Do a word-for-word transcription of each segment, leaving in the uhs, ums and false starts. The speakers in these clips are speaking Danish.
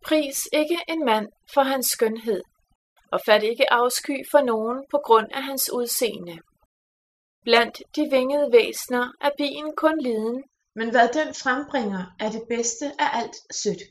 Pris ikke en mand for hans skønhed, og fat ikke afsky for nogen på grund af hans udseende. Blandt de vingede væsner er bien kun liden, men hvad den frembringer er det bedste af alt sødt.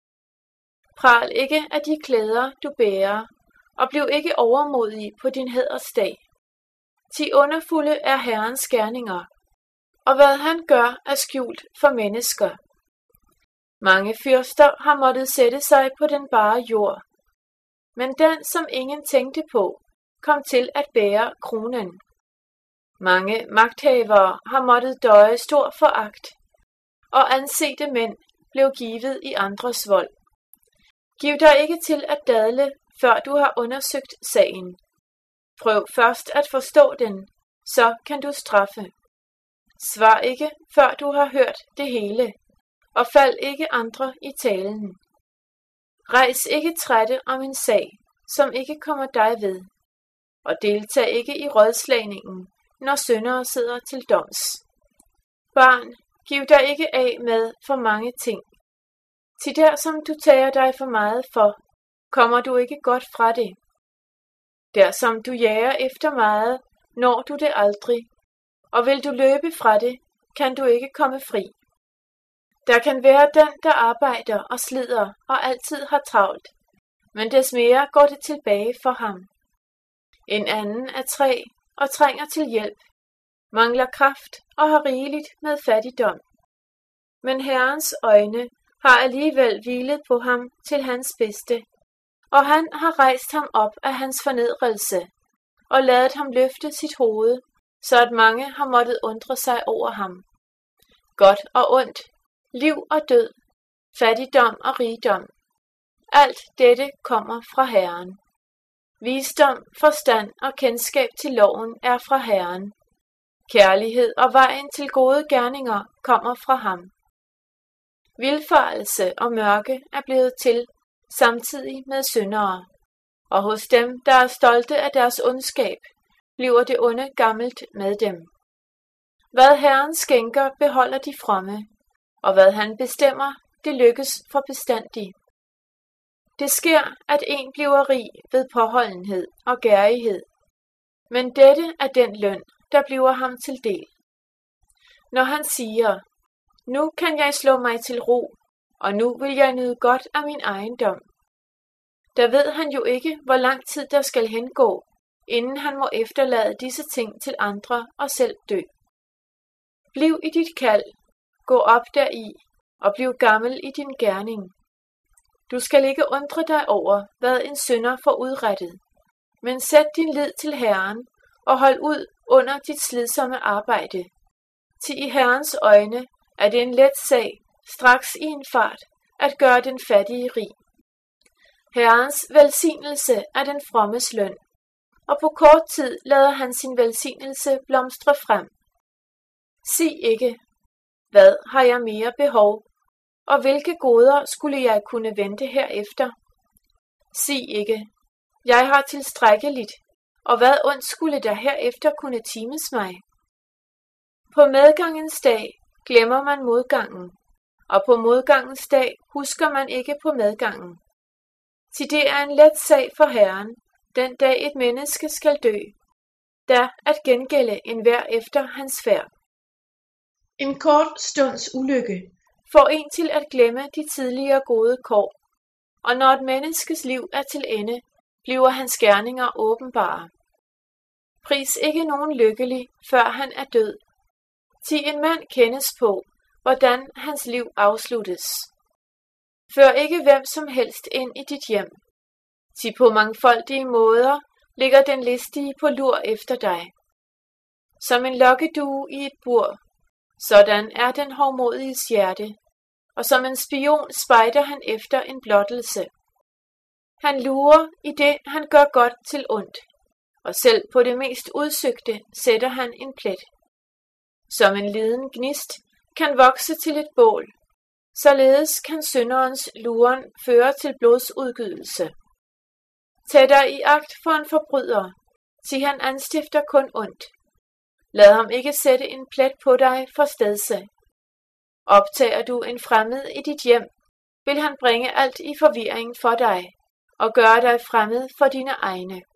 Pral ikke af de klæder, du bærer, og bliv ikke overmodig på din hædersdag. Ti underfulde er Herrens gerninger, og hvad han gør er skjult for mennesker. Mange fyrster har måttet sætte sig på den bare jord, men den, som ingen tænkte på, kom til at bære kronen. Mange magthavere har måttet døje stor foragt, og ansete mænd blev givet i andres vold. Giv dig ikke til at dadle, før du har undersøgt sagen. Prøv først at forstå den, så kan du straffe. Svar ikke, før du har hørt det hele, og fald ikke andre i talen. Rejs ikke trætte om en sag, som ikke kommer dig ved, og deltag ikke i rådslagningen, når syndere sidder til doms. Barn, giv dig ikke af med for mange ting. Til der, som du tager dig for meget for, kommer du ikke godt fra det. Der, som du jager efter meget, når du det aldrig, og vil du løbe fra det, kan du ikke komme fri. Der kan være den, der arbejder og slider og altid har travlt, men des mere går det tilbage for ham. En anden er træ og trænger til hjælp, mangler kraft og har rigeligt med fattigdom. Men Herrens øjne har alligevel hvilet på ham til hans bedste, og han har rejst ham op af hans fornedrelse og ladet ham løfte sit hoved, så at mange har måttet undre sig over ham. Godt og ondt, liv og død, fattigdom og rigdom. Alt dette kommer fra Herren. Visdom, forstand og kendskab til loven er fra Herren. Kærlighed og vejen til gode gerninger kommer fra ham. Vildfarelse og mørke er blevet til samtidig med syndere, og hos dem, der er stolte af deres ondskab, bliver det onde gammelt med dem. Hvad Herren skænker, beholder de fromme, og hvad han bestemmer, det lykkes for bestandig. Det sker, at en bliver rig ved påholdenhed og gærighed, men dette er den løn, der bliver ham til del. Når han siger, nu kan jeg slå mig til ro, og nu vil jeg nyde godt af min ejendom, der ved han jo ikke, hvor lang tid der skal hengå, inden han må efterlade disse ting til andre og selv dø. Bliv i dit kald, gå op deri, og bliv gammel i din gerning. Du skal ikke undre dig over, hvad en synder får udrettet, men sæt din lid til Herren, og hold ud under dit slidsomme arbejde. Til i Herrens øjne er det en let sag, straks i en fart, at gøre den fattige rig. Herrens velsignelse er den frommes løn, og på kort tid lader han sin velsignelse blomstre frem. Sig ikke, hvad har jeg mere behov, og hvilke goder skulle jeg kunne vente herefter? Sig ikke, jeg har tilstrækkeligt, og hvad ondt skulle der herefter kunne times mig? På medgangens dag glemmer man modgangen, og på modgangens dag husker man ikke på medgangen. Til det er en let sag for Herren, den dag et menneske skal dø, der at gengælde enhver efter hans færd. En kort stunds ulykke får en til at glemme de tidligere gode kår, og når et menneskes liv er til ende, bliver hans gerninger åbenbare. Pris ikke nogen lykkelig, før han er død. Ti en mand kendes på, hvordan hans liv afsluttes. Før ikke hvem som helst ind i dit hjem. Ti på mangfoldige måder ligger den listige på lur efter dig. Som en lokkedue i et bur, sådan er den hovmodiges hjerte, og som en spion spejder han efter en blottelse. Han lurer i det, han gør godt til ondt, og selv på det mest udsøgte sætter han en plet. Som en liden gnist kan vokse til et bål, således kan synderens luren føre til blodsudgydelse. Tag dig i agt for en forbryder, til han anstifter kun ondt. Lad ham ikke sætte en plet på dig for stedse. Optager du en fremmed i dit hjem, vil han bringe alt i forvirring for dig og gøre dig fremmed for dine egne.